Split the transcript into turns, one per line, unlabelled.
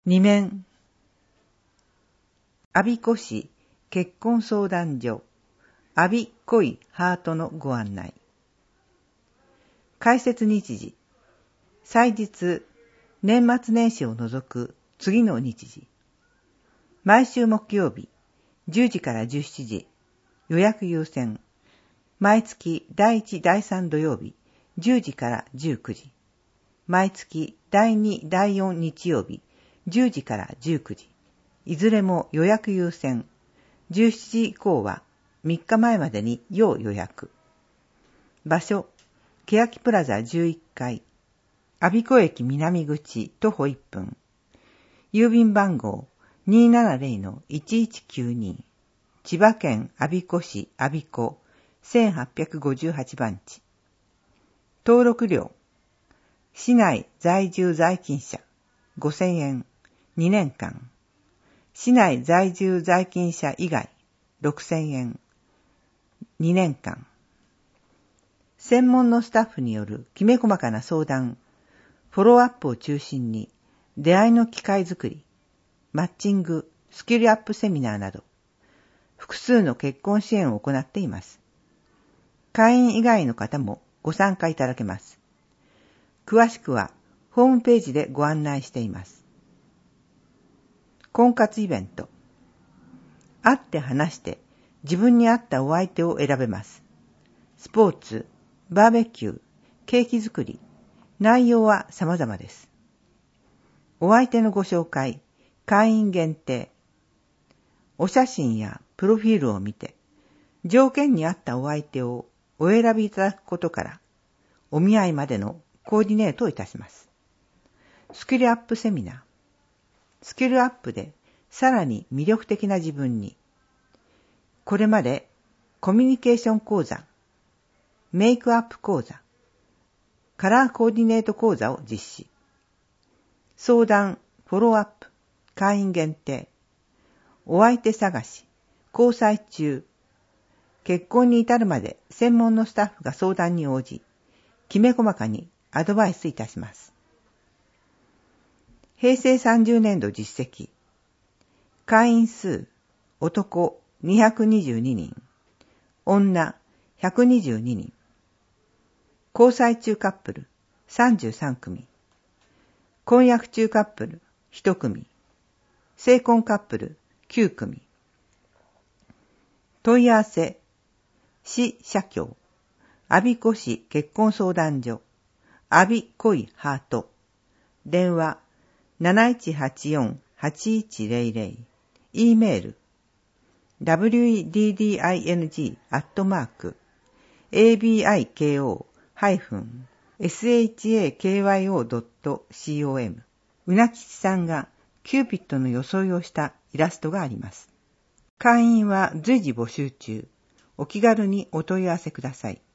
2面阿鼻子市結婚相談所阿鼻恋ハートのご案内。開設日時祭日年末年始を除く次の日時。毎週木曜日10時から17時予約優先。毎月第1第3土曜日10時から19時。毎月第2第4日曜日10時から19時。いずれも予約優先。17時以降は3日前までに要予約。場所、欅プラザ11階。阿鼻子駅南口徒歩1分。郵便番号 270-1192。千葉県我孫子市我孫子1858番地。登録料。市内在住在勤者5000円2年間。市内在住在勤者以外6000円2年間。専門のスタッフによるきめ細かな相談、フォローアップを中心に出会いの機会づくり、マッチング、スキルアップセミナーなど複数の結婚支援を行っています。会員以外の方もご参加いただけます。詳しくはホームページでご案内しています。婚活イベント。会って話して自分に合ったお相手を選べます。スポーツ、バーベキュー、ケーキ作り、内容は様々です。お相手のご紹介、会員限定。お写真やプロフィールを見て、条件に合ったお相手をお選びいただくことから、お見合いまでのコーディネートをいたします。スキルアップセミナー。スキルアップでさらに魅力的な自分に。これまでコミュニケーション講座、メイクアップ講座、カラーコーディネート講座を実施。相談、フォローアップ、会員限定。お相手探し、交際中。結婚に至るまで専門のスタッフが相談に応じ、きめ細かにアドバイスいたします。平成30年度実績。会員数、男222人、女122人。交際中カップル33組。婚約中カップル1組。成婚カップル9組。問い合わせ、市社協、我孫子市結婚相談所、我孫恋ハート、電話7184-8100、E メール、wdding-abiko-shakyo.com。うなきちさんがキューピッドの装いをしたイラストがあります。会員は随時募集中。お気軽にお問い合わせください。